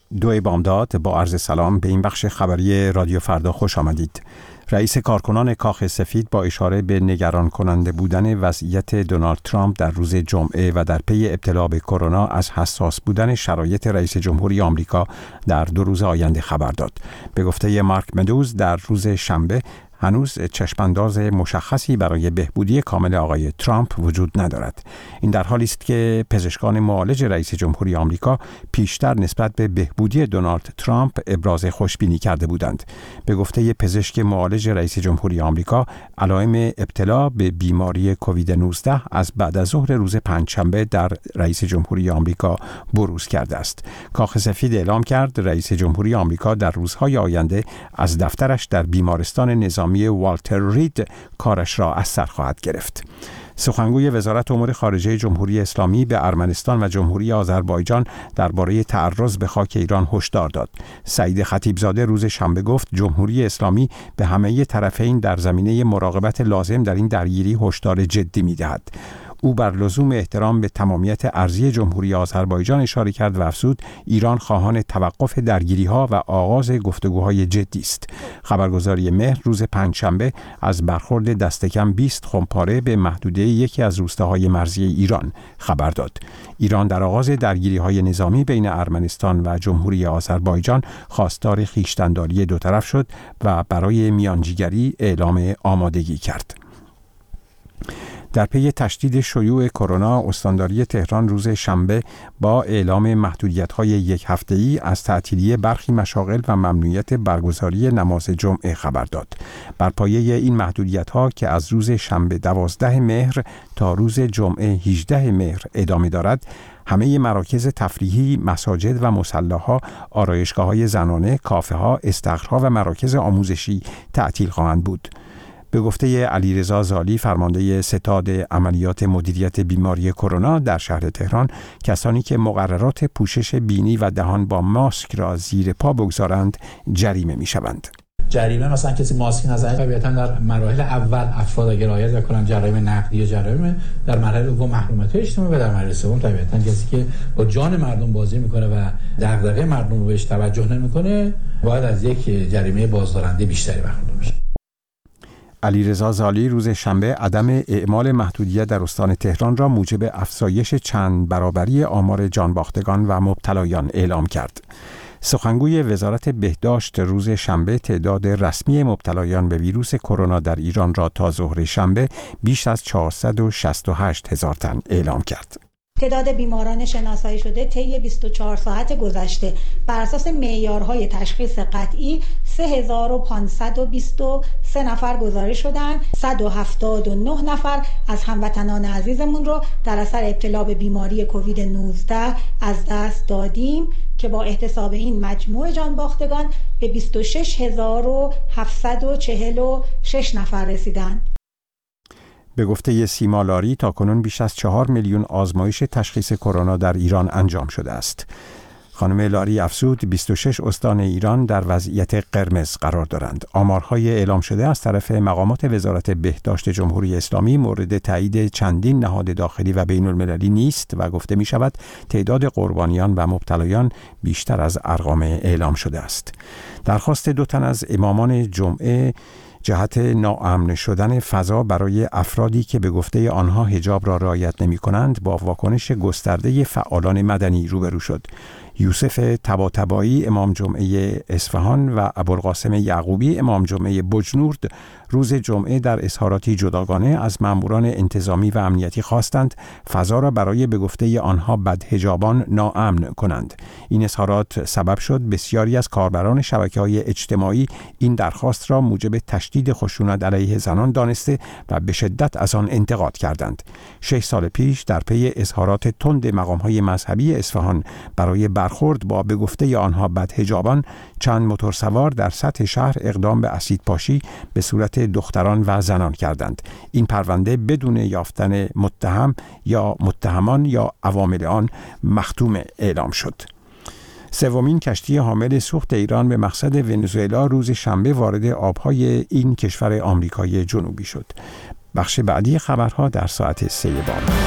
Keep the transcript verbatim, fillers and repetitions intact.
دو بامداد با عرض سلام به این بخش خبری رادیو فردا خوش آمدید. رئیس کارکنان کاخ سفید با اشاره به نگران کننده بودن وضعیت دونالد ترامپ در روز جمعه و در پی ابتلا به کرونا از حساس بودن شرایط رئیس جمهوری آمریکا در دو روز آینده خبر داد. به گفته مارک مدوز در روز شنبه هنوز چشمانداز مشخصی برای بهبودی کامل آقای ترامپ وجود ندارد. این در حالی است که پزشکان معالج رئیس جمهوری آمریکا پیشتر نسبت به بهبودی دونالد ترامپ ابراز خوشبینی کرده بودند. به گفته پزشک معالج رئیس جمهوری آمریکا، علائم ابتلا به بیماری کووید نوزده از بعد از ظهر روز پنجشنبه در رئیس جمهوری آمریکا بروز کرده است. کاخ سفید اعلام کرد رئیس جمهوری آمریکا در روزهای آینده از دفترش در بیمارستان نظامی والتر رید کارش را از سر خواهد گرفت. سخنگوی وزارت امور خارجه جمهوری اسلامی به ارمنستان و جمهوری آذربایجان درباره تعرض به خاک ایران هشدار داد. سعید خطیبزاده روز شنبه گفت جمهوری اسلامی به همه طرفین در زمینه مراقبت لازم در این درگیری هشدار جدی می‌دهد. او بر لزوم احترام به تمامیت ارضی جمهوری آذربایجان اشاره کرد و افزود ایران خواهان توقف درگیری‌ها و آغاز گفتگوهای جدی است. خبرگزاری مهر روز پنجشنبه از برخورد دست کم بیست خمپاره به محدوده یکی از روستاهای مرزی ایران خبر داد. ایران در آغاز درگیری‌های نظامی بین ارمنستان و جمهوری آذربایجان خواستار خویشتن‌داری دو طرف شد و برای میانجیگری اعلام آمادگی کرد. در پی تشدید شیوع کرونا، استانداری تهران روز شنبه با اعلام محدودیت‌های یک هفته‌ای از تعطیلی برخی مشاغل و ممنوعیت برگزاری نماز جمعه خبر داد. بر پایه این محدودیت‌ها که از روز شنبه دوازده مهر تا روز جمعه هجده مهر ادامه دارد، همه مراکز تفریحی، مساجد و مصلاها، آرایشگاه‌های زنانه، کافه‌ها، استخرها و مراکز آموزشی تعطیل خواهند بود. به گفته علیرضا زالی، فرمانده ستاد عملیات مدیریت بیماری کرونا در شهر تهران، کسانی که مقررات پوشش بینی و دهان با ماسک را زیر پا بگذارند جریمه می‌شوند. جریمه مثلا کسی ماسک نزنه، طبیعتاً در مراحل اول افراد اگر رعایت نکنن جرایم نقدی یا جرایم، در مرحله دوم محرومیت اجتماعی و در مرحله سوم طبیعتاً کسی که با جان مردم بازی میکنه و دغدغه مردم رو بهش توجه نمیکنه باید از یک جریمه بازدارنده بیشتری برخوردار بشه. علیرضا زالی روز شنبه عدم اعمال محدودیت در استان تهران را موجب افزایش چند برابری آمار جانباختگان و مبتلایان اعلام کرد. سخنگوی وزارت بهداشت روز شنبه تعداد رسمی مبتلایان به ویروس کرونا در ایران را تا ظهر شنبه بیش از چهارصد و شصت و هشت هزار تن اعلام کرد. تعداد بیماران شناسایی شده طی بیست و چهار ساعت گذشته بر اساس معیارهای تشخیص قطعی سه هزار و پانصد و بیست و سه نفر گزارش شدند. صد و هفتاد و نه نفر از هموطنان عزیزمون رو در اثر ابتلا به بیماری کووید نوزده از دست دادیم که با احتساب این مجموع جانباختگان به بیست و شش هزار و هفتصد و چهل و شش نفر رسیدند. به گفته سیما لاری تاکنون بیش از چهار میلیون آزمایش تشخیص کرونا در ایران انجام شده است. خانم لاری افزود بیست و شش استان ایران در وضعیت قرمز قرار دارند. آمارهای اعلام شده از طرف مقامات وزارت بهداشت جمهوری اسلامی مورد تایید چندین نهاد داخلی و بین المللی نیست و گفته می شود تعداد قربانیان و مبتلایان بیشتر از ارقام اعلام شده است. درخواست دو تن از امامان جمعه جهت ناامن شدن فضا برای افرادی که به گفته آنها حجاب را رعایت نمی کنند با واکنش گسترده فعالان مدنی روبرو شد. یوسف طباطبایی امام جمعه اصفهان و ابوالقاسم یعقوبی امام جمعه بجنورد روز جمعه در اظهاراتی جداگانه از ماموران انتظامی و امنیتی خواستند فضا را برای به گفته آنها بدحجابان ناامن کنند. این اظهارات سبب شد بسیاری از کاربران شبکه‌های اجتماعی این درخواست را موجب تشدید خشونت علیه زنان دانسته و به شدت از آن انتقاد کردند. شش سال پیش در پی اظهارات تند مقام‌های مذهبی اصفهان برای برخورد با به گفته آنها بدحجابان، چند موتورسوار در سطح شهر اقدام به اسید پاشی به صورت دختران و زنان کردند. این پرونده بدون یافتن متهم یا متهمان یا عوامل آن مختوم اعلام شد. سومین کشتی حامل سوخت ایران به مقصد ونزوئلا روز شنبه وارد آبهای این کشور آمریکای جنوبی شد. بخش بعدی خبرها در ساعت سه بام.